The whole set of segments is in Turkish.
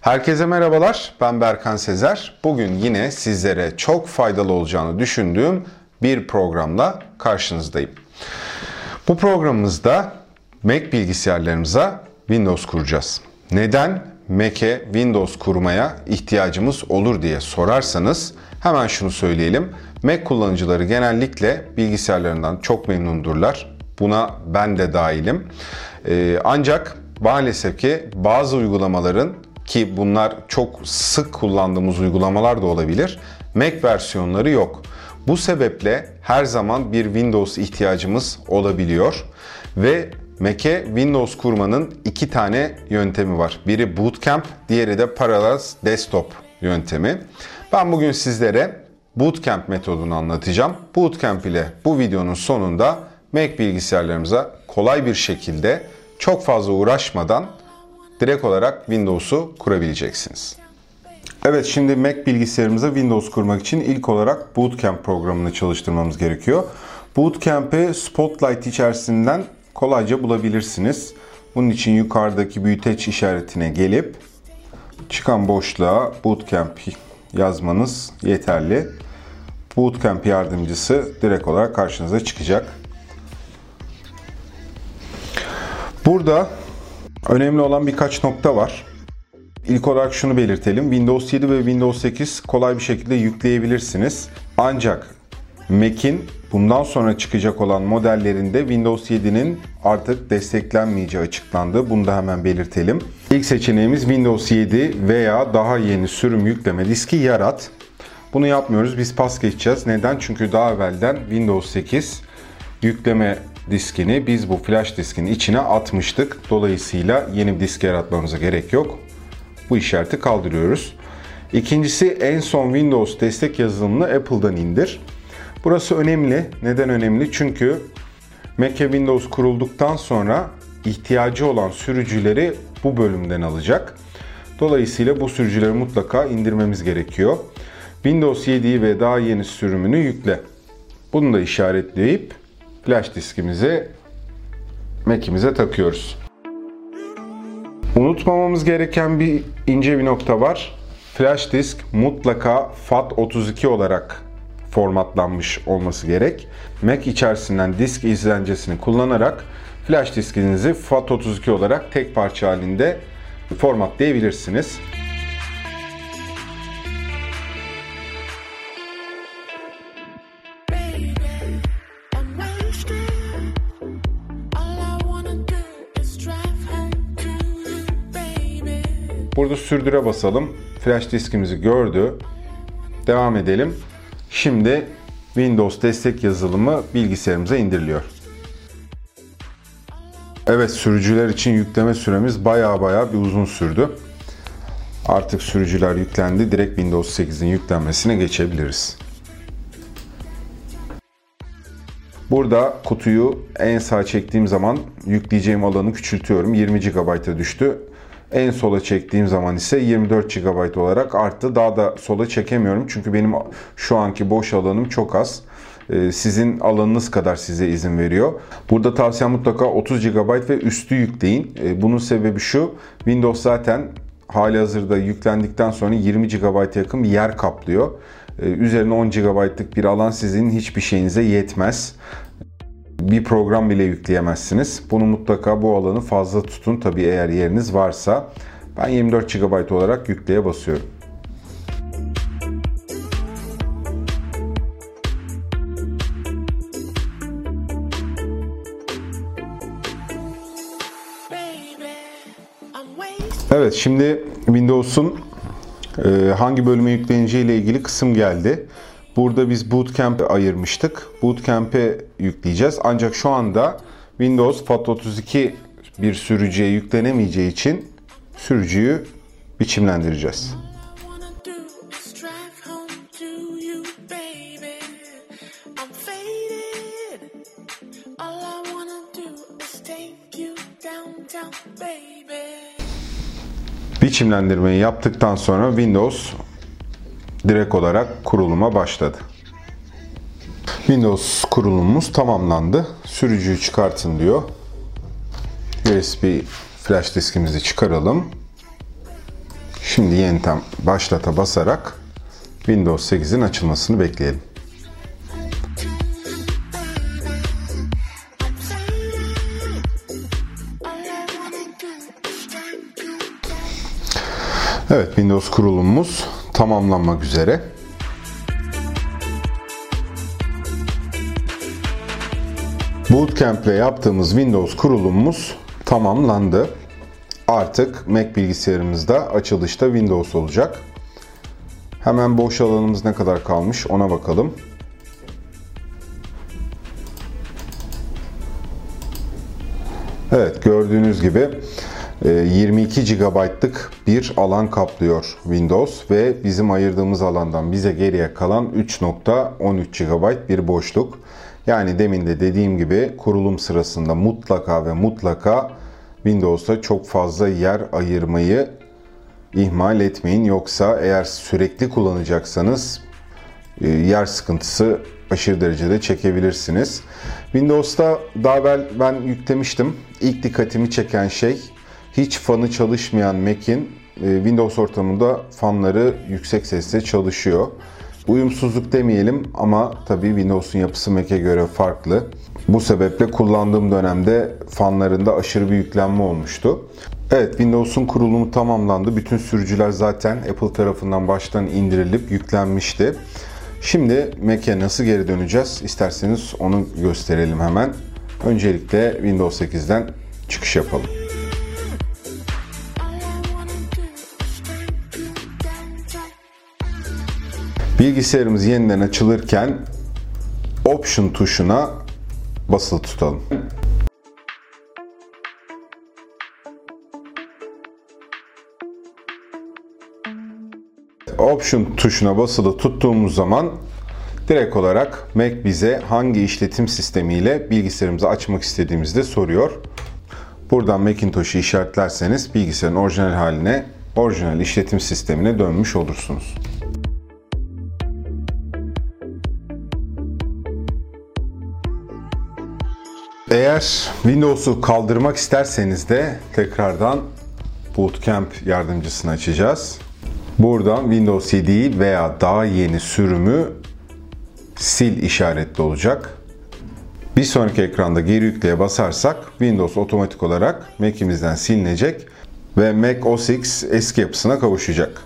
Herkese merhabalar, ben Berkan Sezer. Bugün yine sizlere çok faydalı olacağını düşündüğüm bir programla karşınızdayım. Bu programımızda Mac bilgisayarlarımıza Windows kuracağız. Neden Mac'e Windows kurmaya ihtiyacımız olur diye sorarsanız hemen şunu söyleyelim. Mac kullanıcıları genellikle bilgisayarlarından çok memnundurlar. Buna ben de dahilim. Ancak maalesef ki bazı uygulamaların, ki bunlar çok sık kullandığımız uygulamalar da olabilir, Mac versiyonları yok. Bu sebeple her zaman bir Windows ihtiyacımız olabiliyor ve Mac'e Windows kurmanın iki tane yöntemi var. Biri Bootcamp, diğeri de Parallels Desktop yöntemi. Ben bugün sizlere Bootcamp metodunu anlatacağım. Bootcamp ile bu videonun sonunda Mac bilgisayarlarımıza kolay bir şekilde, çok fazla uğraşmadan direkt olarak Windows'u kurabileceksiniz. Evet, şimdi Mac bilgisayarımıza Windows kurmak için ilk olarak Bootcamp programını çalıştırmamız gerekiyor. Bootcamp'i Spotlight içerisinden kolayca bulabilirsiniz. Bunun için yukarıdaki büyüteç işaretine gelip çıkan boşluğa Bootcamp yazmanız yeterli. Bootcamp yardımcısı direkt olarak karşınıza çıkacak. Burada önemli olan birkaç nokta var. İlk olarak şunu belirtelim. Windows 7 ve Windows 8 kolay bir şekilde yükleyebilirsiniz. Ancak Mac'in bundan sonra çıkacak olan modellerinde Windows 7'nin artık desteklenmeyeceği açıklandı. Bunu da hemen belirtelim. İlk seçeneğimiz Windows 7 veya daha yeni sürüm yükleme diski yarat. Bunu yapmıyoruz. Biz pas geçeceğiz. Neden? Çünkü daha evvelden Windows 8 yükleme diskini biz bu flash diskin içine atmıştık. Dolayısıyla yeni bir disk yaratmamıza gerek yok. Bu işareti kaldırıyoruz. İkincisi, en son Windows destek yazılımını Apple'dan indir. Burası önemli. Neden önemli? Çünkü Mac'e Windows kurulduktan sonra ihtiyacı olan sürücüleri bu bölümden alacak. Dolayısıyla bu sürücüleri mutlaka indirmemiz gerekiyor. Windows 7'yi ve daha yeni sürümünü yükle. Bunu da işaretleyip flash diskimizi Mac'imize takıyoruz. Unutmamamız gereken ince bir nokta var. Flash disk mutlaka FAT32 olarak formatlanmış olması gerek. Mac içerisinden disk izlencesini kullanarak flash diskinizi FAT32 olarak tek parça halinde formatlayabilirsiniz. Burada sürdüre basalım. Flash diskimizi gördü. Devam edelim. Şimdi Windows destek yazılımı bilgisayarımıza indiriliyor. Evet, sürücüler için yükleme süremiz baya bir uzun sürdü. Artık sürücüler yüklendi. Direkt Windows 8'in yüklenmesine geçebiliriz. Burada kutuyu en sağa çektiğim zaman yükleyeceğim alanı küçültüyorum. 20 GB'a düştü. En sola çektiğim zaman ise 24 GB olarak arttı. Daha da sola çekemiyorum çünkü benim şu anki boş alanım çok az. Sizin alanınız kadar size izin veriyor. Burada tavsiyem mutlaka 30 GB ve üstü yükleyin. Bunun sebebi şu: Windows zaten halihazırda yüklendikten sonra 20 GB'a yakın bir yer kaplıyor. Üzerine 10 GB'lık bir alan sizin hiçbir şeyinize yetmez. Bir program bile yükleyemezsiniz. Bunu mutlaka, bu alanı fazla tutun. Tabii eğer yeriniz varsa. Ben 24 GB olarak yükleye basıyorum. Evet, şimdi Windows'un hangi bölüme yükleneceği ile ilgili kısım geldi. Burada biz Bootcamp'e ayırmıştık. Bootcamp'e yükleyeceğiz. Ancak şu anda Windows FAT32 bir sürücüye yüklenemeyeceği için sürücüyü biçimlendireceğiz. Biçimlendirmeyi yaptıktan sonra Windows direkt olarak kuruluma başladı. Windows kurulumumuz tamamlandı. Sürücüyü çıkartın diyor. USB flash diskimizi çıkaralım. Şimdi yeniden başlata basarak Windows 8'in açılmasını bekleyelim. Evet, Windows kurulumumuz tamamlanmak üzere. Bootcamp ile yaptığımız Windows kurulumumuz tamamlandı. Artık Mac bilgisayarımızda açılışta Windows olacak. Hemen boş alanımız ne kadar kalmış ona bakalım. Evet, gördüğünüz gibi 22 GB'lık bir alan kaplıyor Windows ve bizim ayırdığımız alandan bize geriye kalan 3.13 GB bir boşluk. Yani demin de dediğim gibi kurulum sırasında mutlaka ve mutlaka Windows'ta çok fazla yer ayırmayı ihmal etmeyin. Yoksa eğer sürekli kullanacaksanız yer sıkıntısı aşırı derecede çekebilirsiniz. Windows'ta daha evvel ben yüklemiştim. İlk dikkatimi çeken şey hiç fanı çalışmayan Mac'in Windows ortamında fanları yüksek sesle çalışıyor. Uyumsuzluk demeyelim ama tabii Windows'un yapısı Mac'e göre farklı. Bu sebeple kullandığım dönemde fanlarında aşırı bir yüklenme olmuştu. Evet, Windows'un kurulumu tamamlandı. Bütün sürücüler zaten Apple tarafından baştan indirilip yüklenmişti. Şimdi Mac'e nasıl geri döneceğiz? İsterseniz onu gösterelim hemen. Öncelikle Windows 8'den çıkış yapalım. Bilgisayarımız yeniden açılırken Option tuşuna basılı tutalım. Option tuşuna basılı tuttuğumuz zaman direkt olarak Mac bize hangi işletim sistemiyle bilgisayarımızı açmak istediğimizde soruyor. Buradan Macintosh'u işaretlerseniz bilgisayarın orijinal haline, orijinal işletim sistemine dönmüş olursunuz. Eğer Windows'u kaldırmak isterseniz de tekrardan Bootcamp yardımcısını açacağız. Buradan Windows 7'yi veya daha yeni sürümü sil işaretli olacak. Bir sonraki ekranda geri yükleye basarsak Windows otomatik olarak Mac'imizden silinecek ve Mac OS X eski yapısına kavuşacak.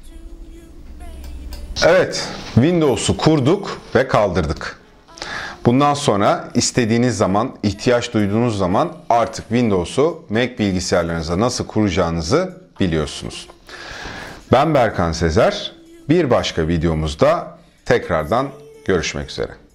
Evet, Windows'u kurduk ve kaldırdık. Bundan sonra istediğiniz zaman, ihtiyaç duyduğunuz zaman artık Windows'u Mac bilgisayarlarınıza nasıl kuracağınızı biliyorsunuz. Ben Berkan Sezer. Bir başka videomuzda tekrardan görüşmek üzere.